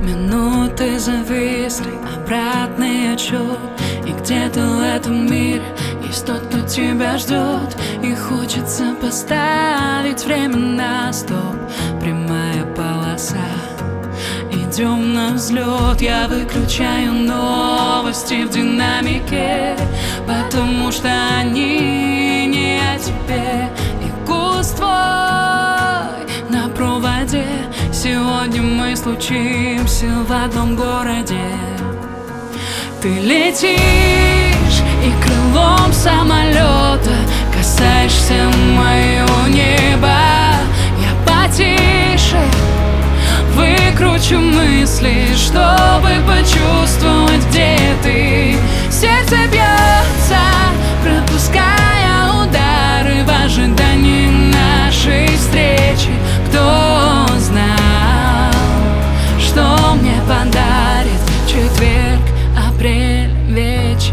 Минуты зависли, обратный отчет. И где-то в этом мире есть тот, кто тебя ждет. И хочется поставить время на стоп. Прямая полоса, идем на взлет. Я выключаю новости в динамике, потому что они не о тебе. И куст твой на проводе. Сегодня мы случимся в одном городе. Ты летишь и крылом самолета касаешься моего неба. Я потише выкручу мысли, чтобы почувствовать, где ты. Сердце бьется, пропуская удары в ожидании нашей встречи. Кто знал, что мне подарит четверг, апрель, вечер?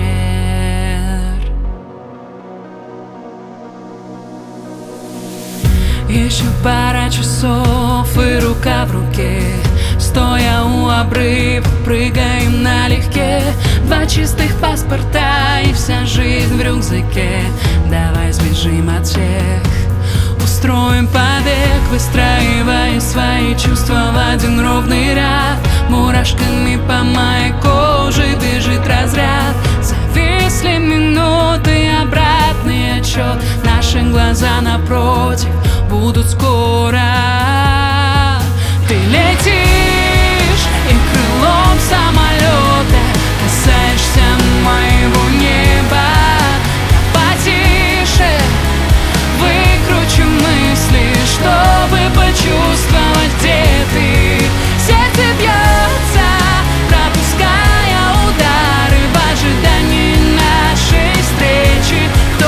Еще пара часов и рука в руке. Стоя у обрыва, прыгаем налегке. 2 чистых паспорта и вся жизнь в рюкзаке. Давай сбежим от всех, устроим побег, выстраивая свои чувства в один ровный ряд. Мурашками по моей коже бежит разряд. Зависли минуты, обратный отчет. Наши глаза напротив будут скоро. Ты летишь и крылом самолета касаешься моего неба. Потише выкручу мысли, чтобы почувствовать, где ты. Сердце бьется, пропуская удары в ожидании нашей встречи. Кто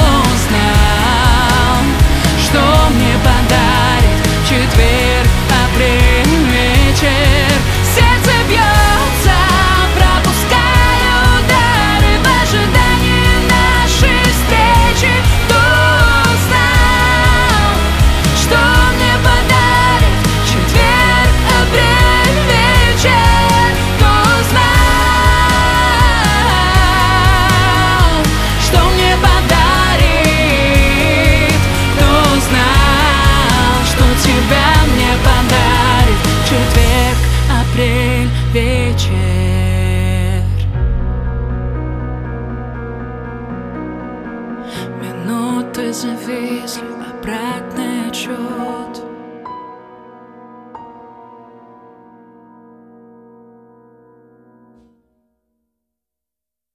знал, что мне подарит четверг, апрель, вечер? Сердце бьется, пропуская удары в ожидании нашей встречи. Кто знал, что мне подарит четверг, апрель, вечер? Кто знал, что мне подарит? Кто знал, что тебя мне подарит четверг, апрель, вечер? Минуты зависли, обратный отчет.